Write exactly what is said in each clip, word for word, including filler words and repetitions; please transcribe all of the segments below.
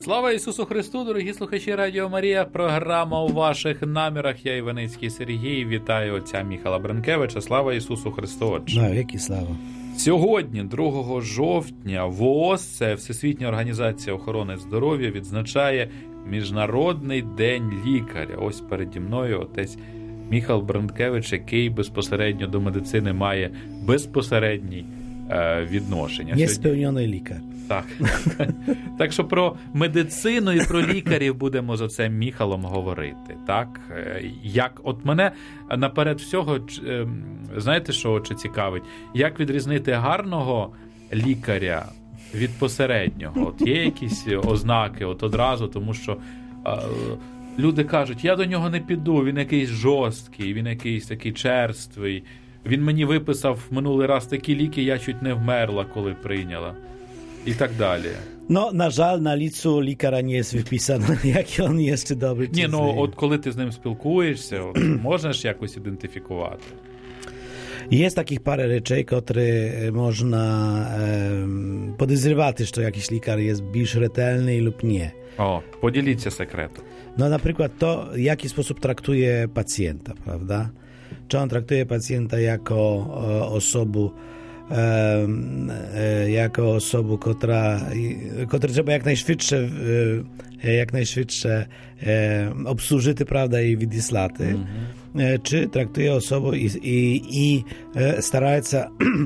Слава Ісусу Христу, дорогі слухачі Радіо Марія, програма «У ваших намірах». Я Іваницький Сергій, вітаю отця Міхала Бренкевича. Слава Ісусу Христу, Отче. Навіки слава. Сьогодні, другого жовтня, ВООЗ, це Всесвітня організація охорони здоров'я, відзначає Міжнародний день лікаря. Ось переді мною отець Міхал Бренкевич, який безпосередньо до медицини має безпосередній е, відношення. Несповнений лікар. Так. Так що про медицину і про лікарів будемо з отцем Міхалом говорити. Так? Як, от мене наперед всього, знаєте, що очі цікавить? Як відрізнити гарного лікаря від посереднього? От є якісь ознаки от одразу, тому що е, люди кажуть, я до нього не піду, він якийсь жорсткий, він якийсь такий черствий, він мені виписав минулий раз такі ліки, я чуть не вмерла, коли прийняла. I tak dalej. No, na żal, na licu лікаря nie jest wypisane, jaki on jest, czy dobry, czy Ні, ну, zły. от коли ти з ним спілкуєшся, от, можна ж якось ідентифікувати? Jest takich parę rzeczy, które można e, podejrzewać, że jakiś лікар jest більш ретельний lub nie. О, поділіться секретом. No, na przykład to, w jaki sposób traktuje pacjenta, prawda? Czy on traktuje pacjenta jako e, osobę, E, e, jako osobę, która, która trzeba jak najszybsze e, jak najszybsze e, obsłużyć, prawda, i wydyslaty, mm-hmm. e, czy traktuje osobę i, i, i e, stara się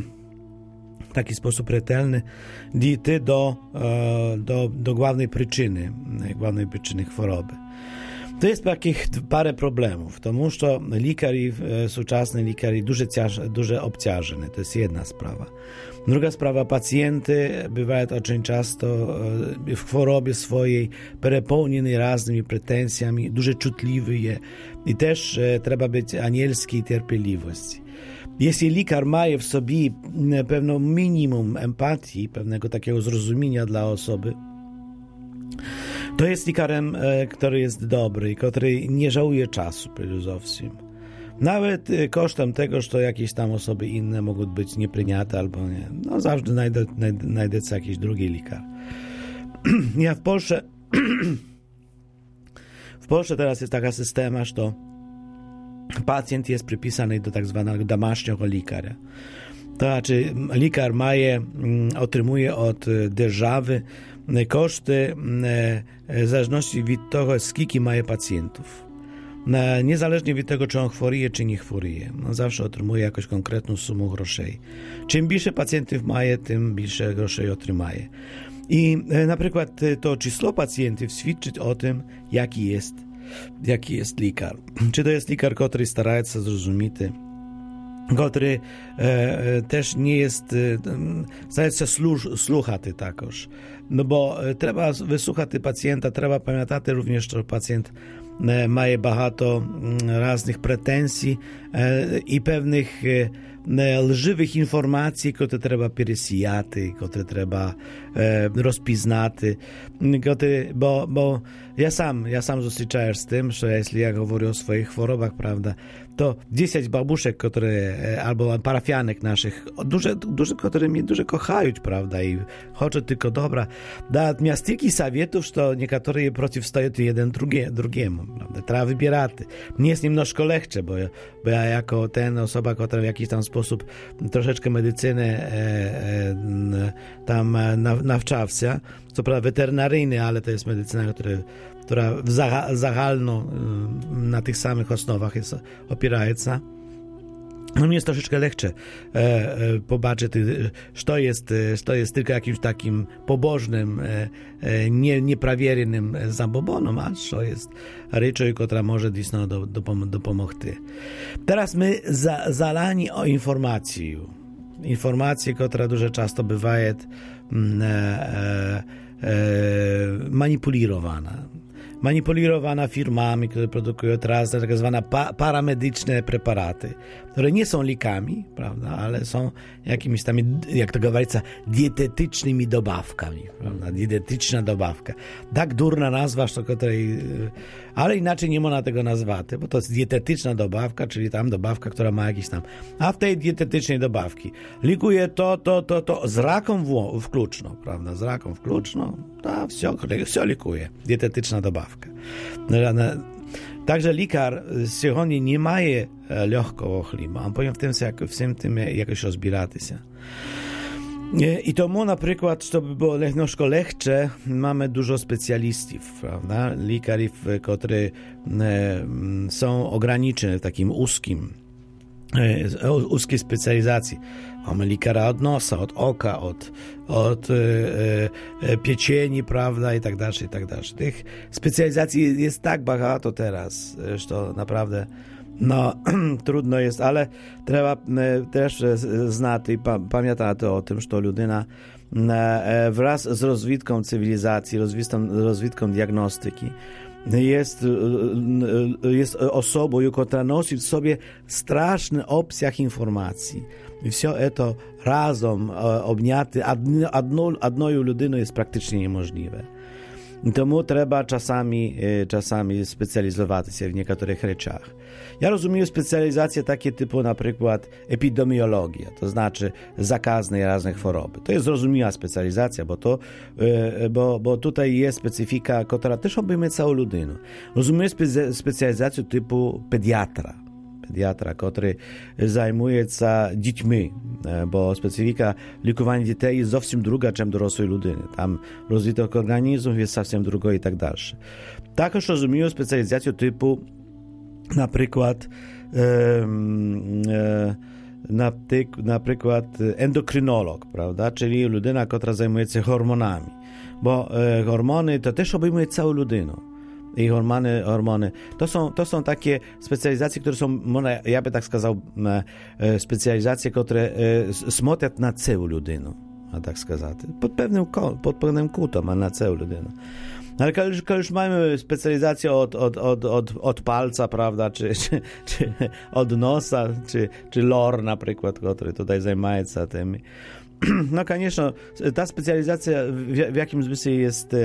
w taki sposób retelny dojść do, e, do, do głównej przyczyny, głównej przyczyny choroby. To jest takich parę problemów, тому що лікарі, сучасні лікарі дуже, тяж, дуже обтяжені, to jest jedna sprawa. Druga sprawa, pacjenty bywają очень часто w chorobie swojej przepełnieni różnymi pretensjami, дуже чутливі, i też trzeba być anielskiej cierpliwości. Jeśli лікар має w sobie pewne minimum empatii, pewnego takiego zrozumienia dla osoby, to jest lekarzem, który jest dobry i który nie żałuje czasu przede Nawet kosztem tego, że jakieś tam osoby inne mogą być nieprzyjęte albo nie. No zawsze znajdę, znajdę jakiś drugi lekarz. Ja w Polsce w Polsce teraz jest taka systema, że pacjent jest przypisany do tak zwanego domasznego lekarza. To znaczy lekarz maje, otrzymuje od держаwy koszty w zależności od tego, skiki ma pacjentów. Niezależnie od tego, czy on choruje, czy nie choruje. On zawsze otrzymuje jakąś konkretną sumę groszej. Czym więcej pacjentów ma, tym więcej groszej otrzymaje. I na przykład to czysło pacjentów świadczy o tym, jaki jest, jaki jest lekarz. Czy to jest lekarz, który stara się zrozumieć, który e, też nie jest, e, stara się słuchać takoż. No bo trzeba wysłuchać pacjenta, trzeba pamiętać również, że pacjent e, ma bardzo m, różnych pretensji e, i pewnych e, lżywych informacji, które trzeba przesijać, które trzeba e, rozpoznać, bo, bo ja sam, ja sam zустрічаєш z tym, że jeśli ja mówię o swoich chorobach, prawda, to dziesięć babuszek, które, albo parafianek naszych, duże, duże, które mnie dużo kochają, prawda, i chcą tylko dobra, da mnie stільки советów, że niektórzy przeciwstają jeden drugie, drugiemu, prawda, trzeba wybierać. Mnie jest немножко легче, bo, bo ja jako ten osoba, która w jakiś tam sposób troszeczkę medycyny e, e, tam nawczała się, co prawda weterynaryjny, ale to jest medycyna, która, która w zagalno na tych samych osnowach jest opierająca. No mnie jest troszeczkę leksze e, e, pobaczyć, co jest, co jest tylko jakimś takim pobożnym, e, nie, nieprawiernym zabobonom, a co jest rzeczą, która może dysno do, do, do pomóc. Teraz my za, zalani o informację. Informację, która dużo często bywa e, e, manipulowana. manipulowana firmami, które produkują teraz tak zwane pa- paramedyczne preparaty, które nie są lekami, prawda, ale są jakimiś tam, jak to говорится, dietetycznymi dobawkami, prawda, dietetyczna dobawka. Tak durna nazwa, że której, ale inaczej nie można tego nazwać, bo to jest dietetyczna dobawka, czyli tam dobawka, która ma jakiś tam, a w tej dietetycznej dobawki likuje to, to, to, to, z raką w, wkluczną, prawda, z raką wkluczną, to wszystko, wszystko likuje, dietetyczna dobawka. Także lekar сьогодні nie ma легкого хліба, а powinien w tym, всім tym jakoś rozbierać. I tomu na przykład, żeby było troszkę leksze, mamy dużo specjalistów, prawda? Lekarów, którzy są ograniczeni w takim uskim, uskiej specjalizacji. Mamy lekara od nosa, od oka, od, od e, e, pieczeni, prawda, i tak dalej, i tak dalej. Tych specjalizacji jest tak bardzo teraz, że to naprawdę no, trudno jest, ale trzeba e, też znać i pa, pamiętać o tym, że ludyna e, wraz z rozwitką cywilizacji, rozwitką, rozwitką diagnostyki jest, jest osobą, która nosi w sobie straszny obsjach informacji. I wszystko to razem obniate jedną ludyną jest praktycznie niemożliwe. I tomu trzeba czasami, czasami specjalizować się w niektórych rzeczach. Ja rozumiem specjalizacje takie typu na przykład epidemiologia, to znaczy zakazne różnych choroby. To jest zrozumiała specjalizacja, bo, to, bo, bo tutaj jest specyfika, która też obejmuje całą ludynę. Rozumiem spe, specjalizację typu pediatra. Pediatra, który zajmuje się dziećmi, bo specyfika likowania dzieci jest zupełnie druga, czym dorosłej ludyny. Tam rozwitek organizmów jest zupełnie druga i tak dalej. Także rozumiem specjalizację typu na przykład e, e, na, tyk, na przykład endokrynolog, prawda? Czyli ludyna, która zajmuje się hormonami, bo e, hormony to też obejmuje całą ludynę. I hormony, hormony. To są, to są takie specjalizacje, które są, ja bym tak skazał, specjalizacje, które smotają na całą ludynę, a tak skazać. Pod pewnym, pod pewnym kątem, a na całą ludynę. Ale kiedy już mamy specjalizację od, od, od, od, od palca, prawda, czy, czy, czy od nosa, czy, czy lor na przykład, który tutaj zajmuje się tym. No, koniecznie, ta specjalizacja w, w jakim zmysle jest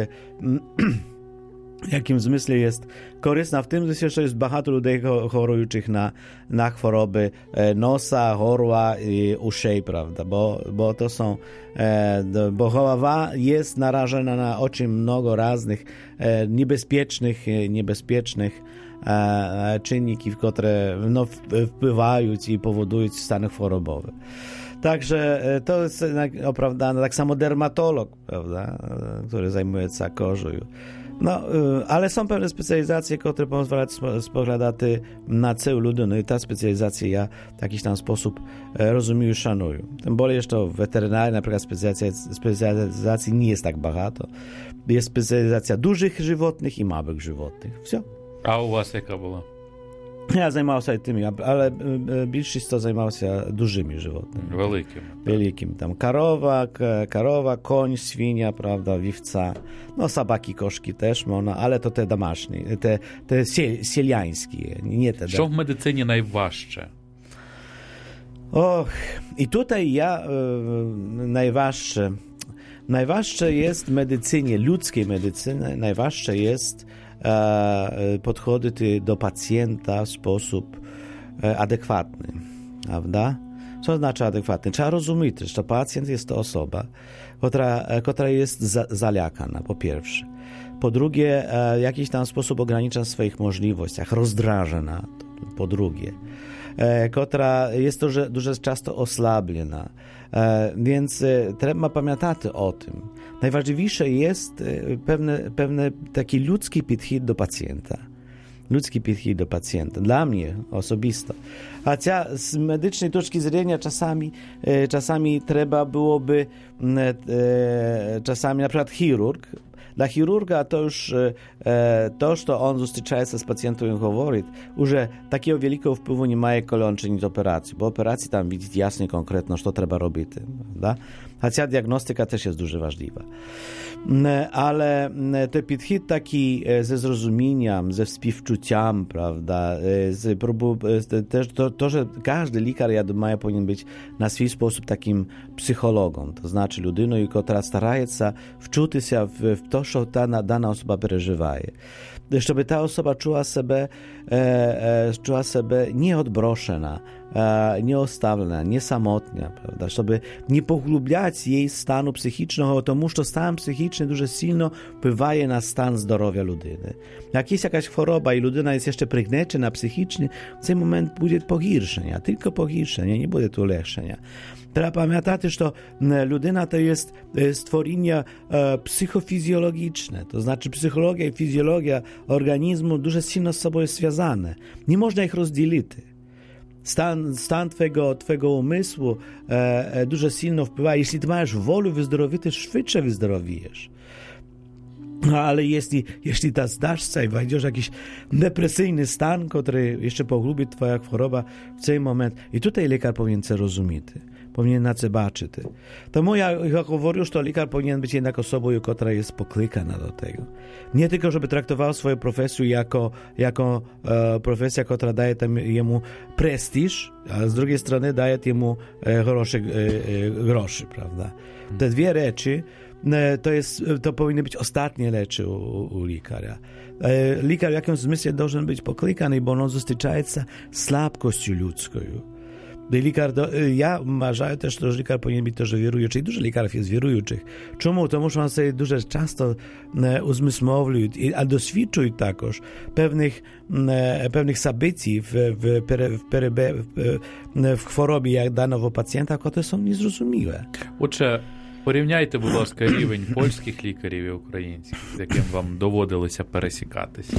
w jakim zmysle jest korzystna w tym sensie, że jest bardzo ludzi chorujących na, na choroby nosa, chorła i uszej, prawda, bo, bo to są, bo głowa jest narażona na oczy mnogo różnych niebezpiecznych, niebezpiecznych czynników, które no, wpływają i powodują stany chorobowe. Także to jest opravdane, tak samo dermatolog, prawda, który zajmuje się kożą. No, ale są pewne specjalizacje, które pozwalają spoglądać na całą ludynę i ta specjalizacja ja w jakiś tam sposób rozumiem i szanuję. Tym bardziej jeszcze w weterynarii na przykład specjalizacji, specjalizacji nie jest tak bardzo. Jest specjalizacja dużych żywotnych i małych żywotnych. Все. A u was jaka była? Ja zajmował się tymi, ale większość to zajmował się dużymi żywotnymi. Wielkimi. Wielkimi. Tam karowa, karowa, koń, świnia, prawda, wiwca. No sabaki, koszki też można, ale to te domasznie, te, te sieliańskie, nie te. Що в медицині найважче? Och, i tutaj ja y, najważsze, najważsze jest w medycynie, ludzkiej medycyny, najważsze jest e, podchodzić do pacjenta w sposób e, adekwatny, prawda? Co znaczy adekwatny? Trzeba rozumieć, że pacjent jest to osoba, która, która jest za, zalekana, po pierwsze. Po drugie, e, w jakiś tam sposób ogranicza w swoich możliwościach, rozdrażona, po drugie. Która jest дуже, дуже часто ослаблена. Więc trzeba pamiętać o tym. Najważniejsze jest pewne, pewne taki ludzki podchód do pacjenta. Ludzki podchód do pacjenta. Dla mnie osobisto. Chociaż z medycznej точки zrenia czasami, czasami trzeba byłoby czasami na przykład chirurg. Dla chirurga to już e, to, że on zустрічає się z pacjentem i mówi, już takiego wielkiego wpływu nie ma, jak on czyni operacji, bo operacji tam widzieć jasno i konkretno, co trzeba robić. Prawda? Chociaż diagnostyka też jest дуже ważna. ale ten підхід taki ze zrozumieniem, ze współczuciem, prawda, z próbą, też to, to, że każdy lekarz, ja думаю, powinien być na swój sposób takim psychologом, to znaczy людиною, która stara się wczutyся w, w to, co ta dana osoba przeżywaje. Żeby ta osoba czuła себе, czuła себе nieodbroszena, nieostawlena, niesamotna, prawda? Żeby nie pogłębiać jej stanu psychicznego, тому що stan psychiczny дуже сильно wpływa na stan zdrowia ludyny. Jak jest jakaś choroba i ludyna jest jeszcze prygnieczona psychicznie, w ten moment będzie pogorszenia, tylko pogorszenia, nie będzie tu ulepszenia. Trzeba pamiętać, że ludyna to jest stworzenie psychofizjologiczne, to znaczy psychologia i fizjologia organizmu дуже silno z sobą jest związane. Nie można ich rozdzielić. Stan, stan twego, twego umysłu e, дуже silno wpływa. Jeśli ty masz wolę wyzdrowieć, ty szybciej wyzdrowiejesz. Ale jeśli, jeśli ta zdasz się i wejdziesz w jakiś depresyjny stan, który jeszcze poglubi twoja choroba w ten moment, i tutaj lekarz powinien to rozumieć. Powinien na to baczyć. Тому ja, ja говорю, że lekarz powinien być jednak osobą, która jest poklикана do tego. Nie tylko, żeby traktował swoją profesję jako, jako e, profesję, która daje tam jemu prestiż, a z drugiej strony daje jemu e, groszy, e, e, groszy, prawda? Te dwie rzeczy to, jest, to powinny być ostatnie rzeczy u, u lekarza. E, lekarz w jakimś zmysle powinien być poklиканий, bo on dotyczy słabkością ludzką. Lekarz, ja uważam też, że lekarz powinien być też wierujący, i dużo lekarzy jest wierujących. Czemu? Тому що on sobie дуже часто uzmysłowił, a doświadczył також pewnych, pewnych zabytków w, w, w, w, w chorobie jak danego pacjenta, które są niezrozumiałe. Отже, порівняйте, будь ласка, рівень польських лікарів і українських, з яким вам доводилося пересікатись.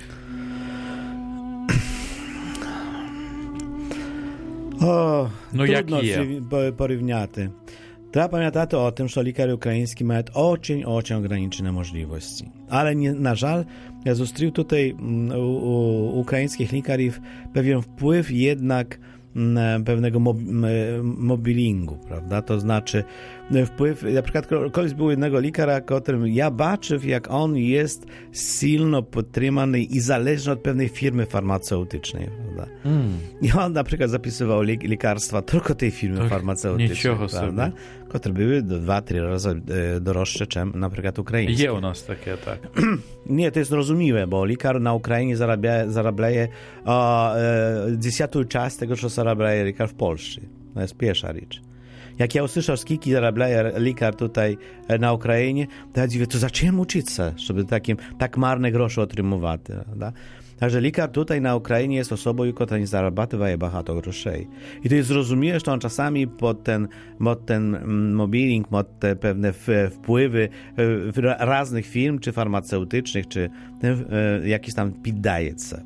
O, no trudno jak porównywać. Trzeba pamiętać o tym, że lekarze ukraińscy mają очень, очень ograniczone możliwości. Ale nie, na żal, ja zobaczyłem tutaj u, u ukraińskich lekarzy pewien wpływ jednak pewnego mob, mobilingu, prawda? To znaczy wpływ, na przykład kiedyś był jednego lekarza, którym ja baczył, jak on jest silno podtrzymany i zależny od pewnej firmy farmaceutycznej, prawda? Mm. I on na przykład zapisywał lekarstwa tylko tej firmy tak, farmaceutycznej, prawda? Które były dwa, trzy razy droższe, czym na przykład ukraińskie. Jest u nas takie, tak. Nie, to jest zrozumiałe, bo lekarz na Ukrainie zarabia, zarabia e, dziesiątą część tego, co zarabia lekarz w Polsce. To jest pierwsza rzecz. Jak ja usłyszał, skільки zarabia lekarz tutaj na Ukrainie, to ja dziwię, to za czym uczyć się, żeby takim, tak marne grosze otrzymywać, prawda? Także lekarz tutaj na Ukrainie jest osobą, która nie zarabia bardzo groszej. I to jest zrozumiałe, że on czasami pod ten, pod ten mobiling, pod te pewne wpływy różnych firm, czy farmaceutycznych, czy jakiś tam poddaje się.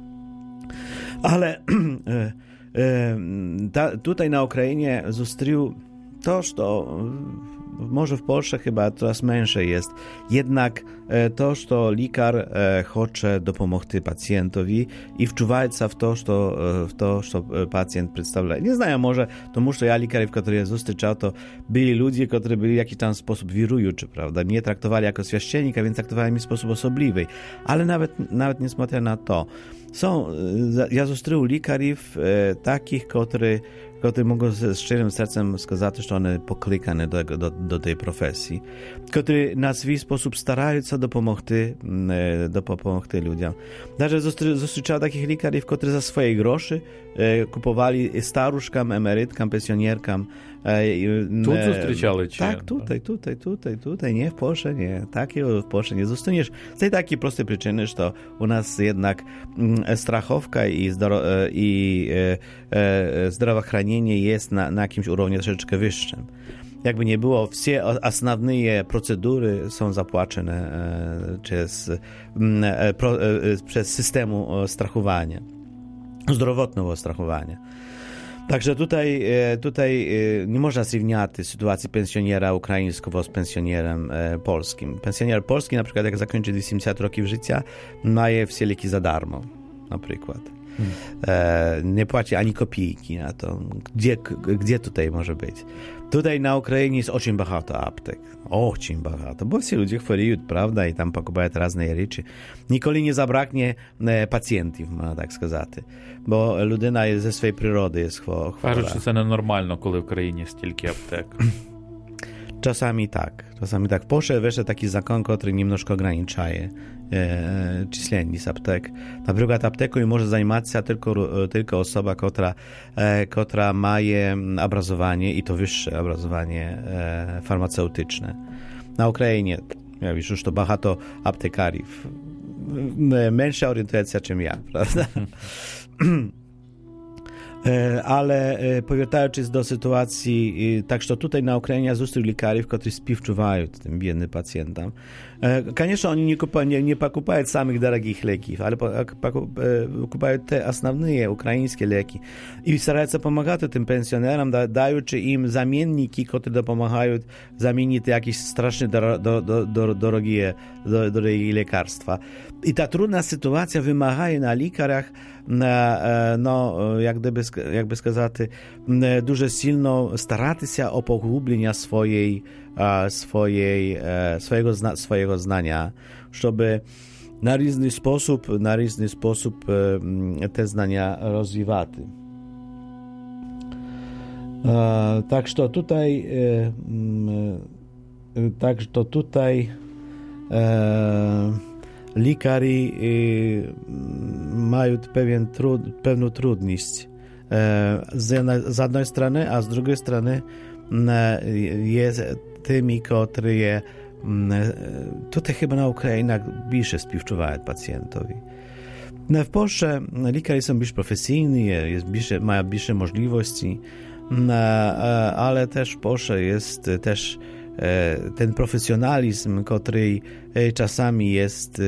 Ale ta, tutaj na Ukrainie zostrił to, że może w Polsce chyba coraz mniejsze jest, jednak to, że lekarz chce dopomóc pacjentowi i wczuwać się w to, że, w to, że pacjent przedstawia. Nie znają może, to że ja lekarzy, których zустрічał, to byli ludzie, którzy byli w jakiś tam sposób wirujący, prawda? Nie traktowali jako święcennika, więc traktowali mnie w sposób osobliwy. Ale nawet, nawet nie смотря na to. Są, ja zostrił lekarzy takich, którzy które mogą z szczerym sercem сказати, że one poklикані do, do, do tej profesji, które na swój sposób starają się dopomóc, dopomóc ludziom. Даже zустрічав takich lekarzy, którzy za swoje groszy kupowali staruszkam, emerytkom, pensjonerkom. Tu zустрічали cię? Tak, tutaj, tutaj, tutaj, tutaj, nie w Polsce, nie. Takiego w Polsce nie zostaniesz. Z tej takiej prostej przyczyny, że u nas jednak strachowka i, zdro, i e, zdrowochranienie jest na, na jakimś urowniu troszeczkę wyższym. Jakby nie było, wszystkie основные procedury są zapłacone przez, przez systemu strachowania, zdrowotnego strachowania. Także tutaj, tutaj nie można zrównać sytuacji pensjonera ukraińskiego z pensjonerem polskim. Pensjoner polski, na przykład, jak zakończy osiemdziesiąt roków życia, ma wszystkie leki za darmo, na przykład. Hmm. E, nie płaci ani kopijki na to. Gdzie, gdzie tutaj może być? Tutaj na Ukrainie jest очень багато aptek. Очень багато. Bo всі ludzie хворіють, правда, і там покупають різні речі. Ніколи не забракне пацієнтів, можна так сказати. Бо людина зі своєї природи є хвора. Кажуть, що це ненормально, коли в країні стільки аптек. Czasami tak, czasami tak. W Polsce wyszedł taki zakon, który немножко ograniczaje e, численність aptek. Na przykład apteką może zajmować się tylko, tylko osoba, która, e, która ma obrazowanie i to wyższe obrazowanie e, farmaceutyczne. Na Ukrainie, ja wiesz, już to багато aptekarów. Mniejsza orientacja, czym ja, prawda? Ale powracając do sytuacji, tak że tutaj na Ukrainie zustrój lekarów, którzy współczuwają tym biednym pacjentom. Конечно, oni nie kupują, nie, nie pokupują samych drogich leków, ale kupują te основные ukraińskie leki i starają się pomagać tym pensjonerom, dając im zamienniki, które pomagają zamienić jakieś strasznie do, do, do, do, drogie, do, drogie lekarstwa. I ta trudna sytuacja wymaga na lekarzach, no, jak gdyby, jakby сказати, дуже сильно старатися o pogłębienia swojej, swojej, swojego, swojego znania, żeby na różny sposób, na różny sposób te znania rozwijać. Tak, że tutaj tak, że tutaj lekarze mają pewien trud, pewną trudność z, z jednej strony, a z drugiej strony jest tymi, którzy tutaj chyba na Ukrainie bliżej współczuwają pacjentowi. W Polsce lekarze są bliżej profesjonalni, jest bliżej, mają bliższe możliwości, ale też w Polsce jest też ten profesjonalizm, który czasami jest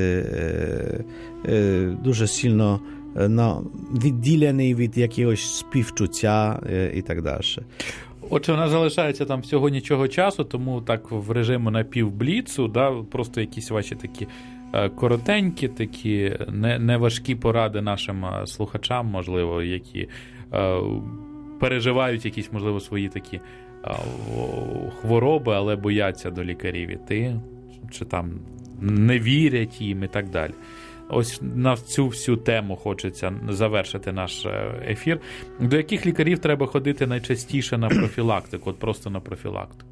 дуже silno no, відділений від якогось співчуття і так далі. Отже, у нас залишається там всього нічого часу, тому так в режимі напівбліцу, да, просто якісь ваші такі коротенькі, такі неважкі поради нашим слухачам, можливо, які переживають якісь, можливо, свої такі хвороби, але бояться до лікарів іти, чи там не вірять їм і так далі. Ось на цю всю тему хочеться завершити наш ефір. До яких лікарів треба ходити найчастіше на профілактику? От просто на профілактику.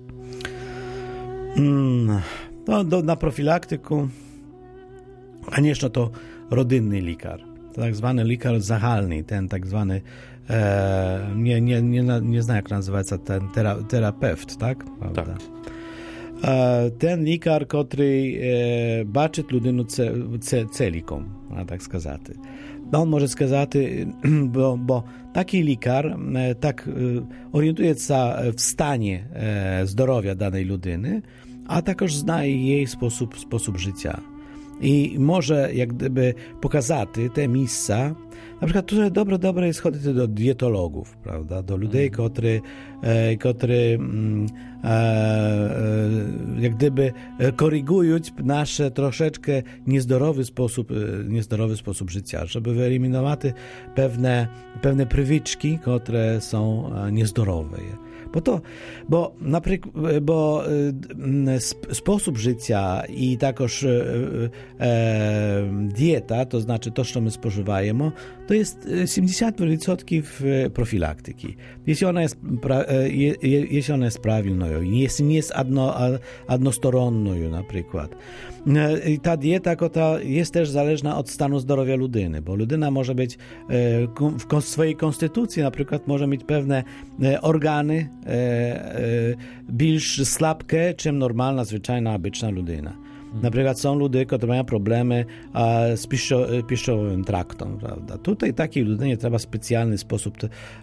No, do, na profilaktyku, конечно, to rodzinny lekarz, tak zwany lekarz zahalny, ten tak zwany, e, nie, nie, nie, nie znam jak nazywa się ten tera, terapeut, tak? Prawda? Tak. E, ten lekarz, który e, baczy ludину цілком, tak сказати. On może сказати, bo, bo taki lekarz e, tak e, orientuje się w stanie e, zdrowia danej ludyny, a також знає її спосіб, спосіб життя. І може, як gdyby, показати те місця. Наприклад, дуже добре-добре є сходити до дієтологів, правда, до людей, mm. котрі, е, котрі е, е, як gdyby, коригують наш трошечки нездоровий спосіб, нездоровий спосіб життя, щоб вyeliminować pewne, pewne przywyczki, które są niezdrowe. Bo to, bo, napryklad, bo e, sposób życia i takoż e, e, dieta, to znaczy to, co my spożywamy, to jest siedemdziesiąt procent profilaktyki. Jeśli ona jest, pra, je, jeśli ona jest prawilną, jeśli nie jest adno, adnostoronną na przykład. I ta dieta ta jest też zależna od stanu zdrowia ludyny, bo ludyna może być w swojej konstytucji na przykład może mieć pewne organy bardziej słabkie, czym normalna, zwyczajna, obyczna ludyna. Na przykład są ludzie, którzy mają problemy z piszczowym traktem, prawda? Tutaj takiej ludynie trzeba specjalny sposób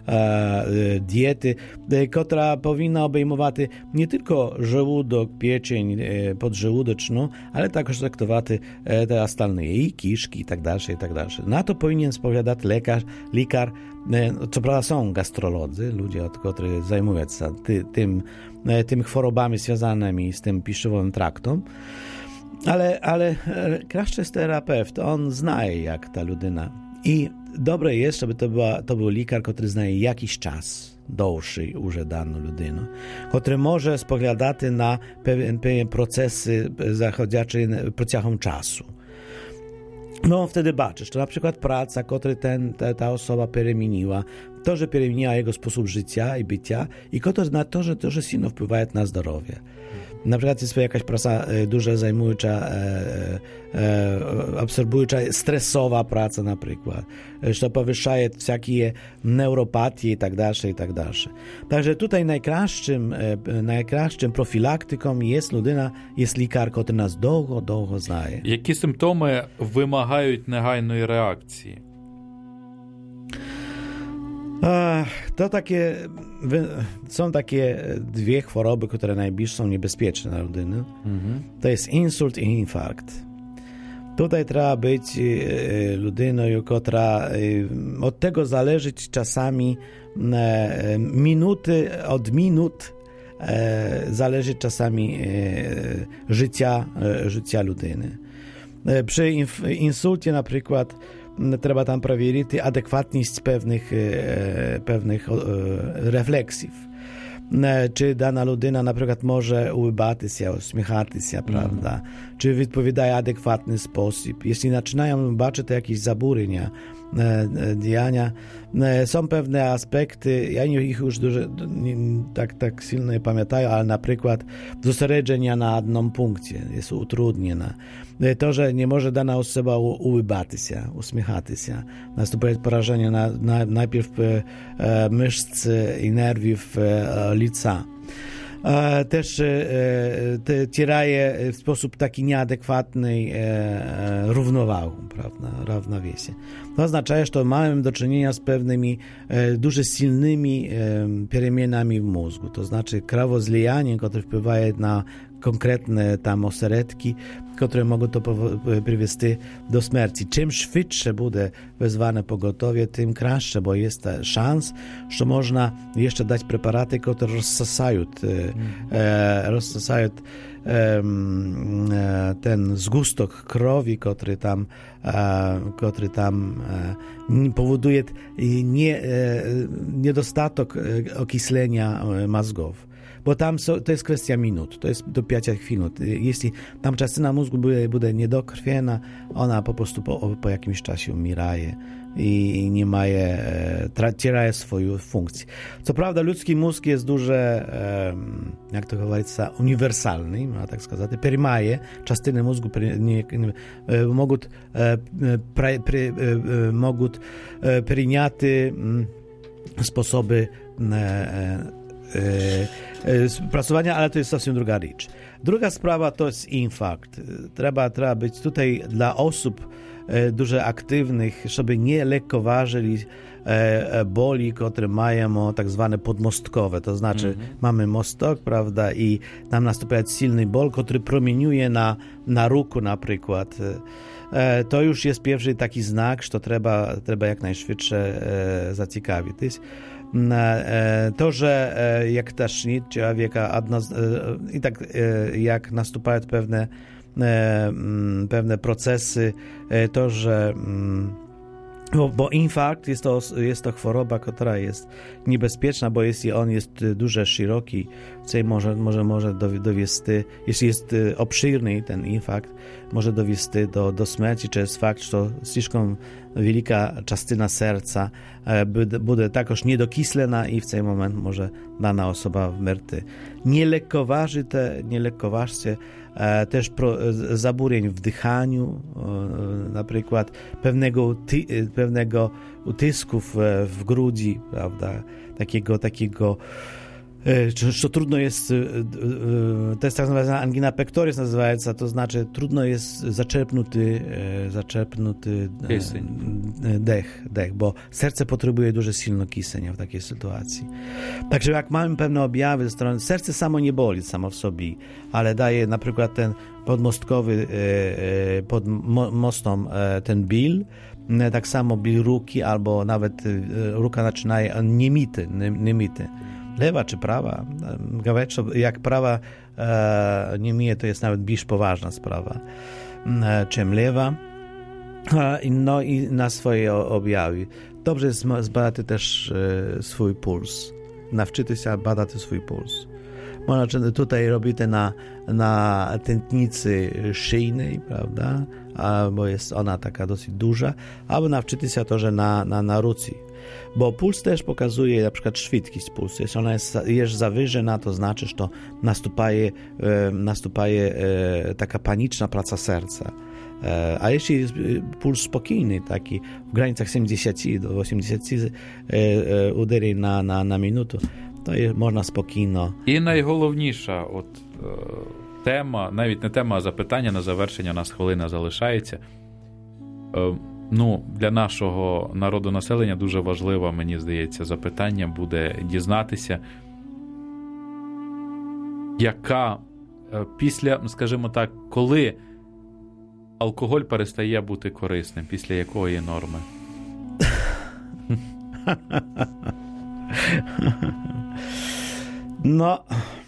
diety, która powinna obejmować nie tylko żołądek, pieczeń podżołądeczną, ale także traktować te остальne i kiszki i tak dalej, i tak dalej. Na to powinien spowiadać lekarz, lekarz, co prawda są gastrolodzy, ludzie, którzy zajmują się tym, tym chorobami związanymi z tym piszczowym traktem, Ale, ale kraще terapeut, on zna jak ta ludyna. I dobre jest, żeby to, była, to był лікар, який знає jakiś czas довший уже дану людину, який може споглядати на певні, певні процеси, заходячи протягом часу. No, wtedy baczysz, to na przykład praca, którą ten, ta, ta osoba перемінила, to, że перемінила jego sposób życia i bycia i to, na to, że to, że silno wpływa na zdrowie. Na przykład jest jakaś praca dużo zajmująca, e, e, absorbująca, stresowa praca na przykład, że powyższaje wszelkie neuropatie i tak dalsze, i tak dalsze. Także tutaj najkraszczym, najkraszczym profilaktyką jest ludyna, jest лікар, który nas długo, długo znaje. Які симптоми вимагають негайної реакції? To takie, są takie dwie choroby, które najbliższe są niebezpieczne dla ludyny. Mhm. To jest insult i infarkt. Tutaj trzeba być ludyną, która od tego zależeć czasami minuty, od minut zależy czasami życia, życia ludyny. Przy insulcie na przykład trzeba tam провірити adekwatność pewnych, pewnych refleksów. Czy dana ludyna na przykład może улыбатися, усміхатися, prawda? Mm. Czy wypowiadaje adekwatny sposób. Jeśli zaczynają baczyć jakieś zaburzenia, działania, są pewne aspekty, ja ich już dużo, tak, tak silno nie pamiętaję, ale na przykład zosередження na jednym punkcie jest utrudnione. To, że nie może dana osoba улыбатися, uśmiechатися, następuje porażenie na, na, najpierw e, mышc i nerwów e, lica. E, też e, te, cieraje w sposób taki nieadekwatny e, e, równowagą, prawda, равновесие. To oznacza, że mamy do czynienia z pewnymi e, dużo silnymi e, przemianami w mózgu, to znaczy krwozlijaniem, które wpływa na konkretne tam oseretki, które mogą to привести do śmierci. Czym szybciej będzie wezwane pogotowie, tym краще, bo jest szans, że można jeszcze dać preparaty, które rozsasają, e, rozsasają e, ten zgustok krwi, który tam, e, który tam e, powoduje nie, e, niedostatek okislenia mózgów. Bo tam so, to jest kwestia minut, to jest do pięciu minut. Jeśli tam частина mózgu będzie, będzie niedokrwiona, ona po prostu po, po jakimś czasie umieraje i nie ma, traci swoją funkcję. Co prawda ludzki mózg jest duże, jak to говорится, uniwersalny, można tak сказати, переймає частини mózgu, nie, mogą, pre, pre, mogą przyjąć sposoby pracowania, ale to jest całkiem druga rzecz. Druga sprawa to jest infarkt. Trzeba, trzeba być tutaj dla osób dużo aktywnych, żeby nie lekkoważyli boli, które mają tak zwane podmostkowe. To znaczy mm-hmm. mamy mostok, prawda, i tam następuje silny ból, który promieniuje na, na ruku na przykład. To już jest pierwszy taki znak, że to trzeba, trzeba jak najszybciej zaciekawić. To, że jak tasznit człowieka i tak jak następują pewne pewne procesy, to, że Bo, bo infarkt jest to, jest to choroba, która jest niebezpieczna, bo jeśli on jest dużo szeroki, może, może, może dowieść, jeśli jest obszerny ten infarkt, może dowieść do, do śmierci, czy jest fakt, że слишком wielka частина serca będzie takoż niedokislena i w ten moment może dana osoba wmierty. Nie lekkoważy te, nie lekkoważcie też pro, zaburzeń w dychaniu, na przykład pewnego, ty, pewnego utysku w, w grudzi, prawda, takiego, takiego że trudno jest, to jest tak zwana angina pectoris nazywaється, to znaczy trudno jest zaczerpnuty, zaczerpnuty dech, dech, bo serce potrzebuje dużo silno kislenia w takiej sytuacji. Także jak mamy pewne objawy ze strony, serce samo nie boli samo w sobie, ale daje na przykład ten podmostkowy, pod mostem ten bil, tak samo bil ruki, albo nawet ruka zaczynaje niemity, niemity. Lewa czy prawa? Jak prawa e, nie mije, to jest nawet bliż poważna sprawa, e, czym lewa. No i na swoje objawy. Dobrze jest zbadać też swój puls. Nawczyć się badać swój puls. Można tutaj robić na, na tętnicy szyjnej, prawda? Bo jest ona taka dosyć duża, albo nawczyć się to, że na, na, na rucy. Bo puls też pokazuje na przykład szybkość pulsu. Jeśli ona jest, jest zawyżona, to znaczy, że następuje, e, następuje e, taka paniczna praca serca. E, a jeśli jest puls spokojny, taki w granicach siedemdziesiąt do osiemdziesięciu e, e, uderzeń na, na, na minutę, to є, можна спокійно. І найголовніша от, е, тема, навіть не тема, а запитання на завершення, у нас хвилина залишається. Е, ну, для нашого народу населення дуже важливо, мені здається, запитання буде дізнатися, яка е, після, скажімо так, коли алкоголь перестає бути корисним, після якої норми? No,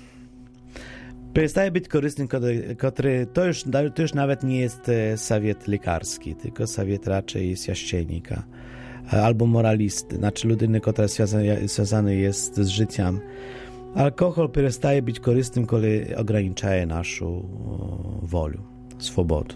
przestaje być korzystny, który to już, to już nawet nie jest sawiet lekarski, tylko sawiet raczej święcennika albo moralisty, znaczy ludyny, która związana jest z życiem. Alkohol przestaje być korzystnym, kiedy ogranicza naszą wolę, swobodę.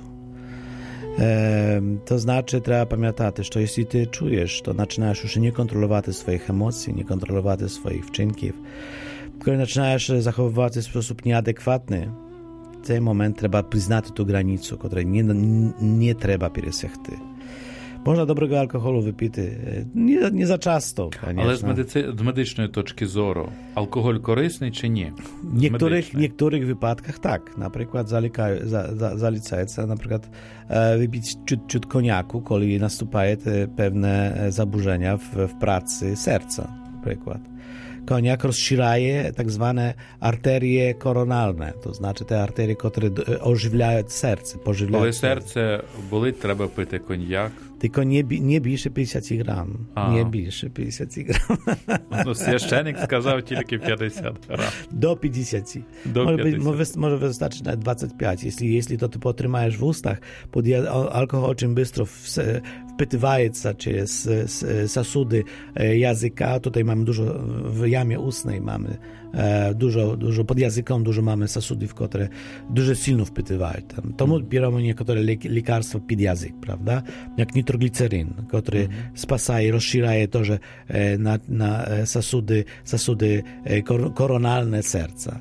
E, to znaczy, trzeba pamiętać, że jeśli ty czujesz, to zaczynasz już nie kontrolować swoich emocji, nie kontrolować swoich wczynków. Kiedy zaczynasz zachowywać w sposób nieadekwatny, w ten moment trzeba przyznać tę granicę, której nie, nie, nie trzeba przestrzegać. Można dobrego alkoholu wypić nie, nie za często. Ale z, medycy, z medycznej toczki zoru, alkohol korzystny czy nie? W niektórych, niektórych wypadkach tak. Na przykład zalicają, za, za, zalicają się na przykład e, wypić ciut, ciut koniaku, kiedy następują pewne zaburzenia w, w pracy serca. Na przykład. Koniak rozszerzaje tak zwane arterie koronalne, to znaczy te arterie, które ożywiają serce. Kiedy serce boli, trzeba pić koniak. Tylko nie, nie bільше pięćdziesiąt gram. A. Nie bільше pięćdziesiąt gram. No, święcennik сказав тільки pięćdziesiąt gram. Do pięćdziesięciu. Do może, pięćdziesięciu. Być, może wystarczy nawet dwadzieścia pięć. Jeśli, jeśli to ty potrzymajesz w ustach, pod alkohol czym bystro wpytywaje się przez sasudy języka. Tutaj mamy dużo w jamie ustnej mamy dużo, dużo pod językiem dużo mamy sasudów, które dużo silno wpytywają. Tomu bieramy niektóre lekarstwa pod język, prawda? Jak nitrogliceryn, który mm-hmm. spasaje, rozszerzaje to, że na, na sasudy, sasudy koronalne serca.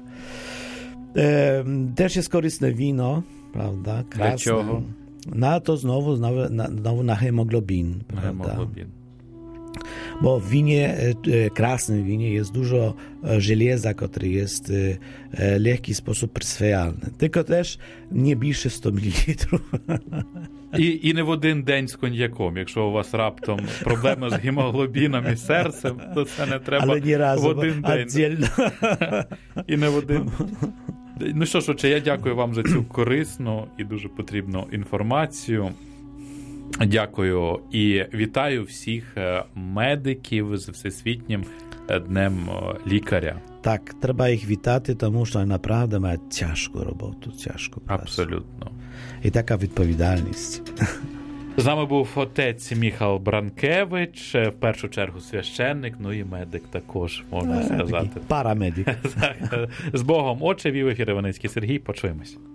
E, też jest korzystne wino, prawda? Krasne. Na to znowu, znowu, na, znowu na hemoglobin, prawda? Hemoglobin. Bo w winie, krasnym winie jest dużo żelaza, które jest w lekki sposób przyswajalny. Tylko też nie більше sto mililitrów. І, і не в один день з коньяком. Якщо у вас раптом проблеми з гемоглобіном і серцем, то це не треба в один день. І не в один. Ну що ж, отже, я дякую вам за цю корисну і дуже потрібну інформацію. Дякую і вітаю всіх медиків з Всесвітнім днем лікаря. Так, треба їх вітати, тому що naprawdę мають тяжку роботу, тяжку працю. Абсолютно. І така відповідальність. З нами був отець Міхал Бранкевич, в першу чергу священник, ну і медик також, можна а, сказати. Парамедик. З Богом, отче, вів ефір Іваницький Сергій, почуємось.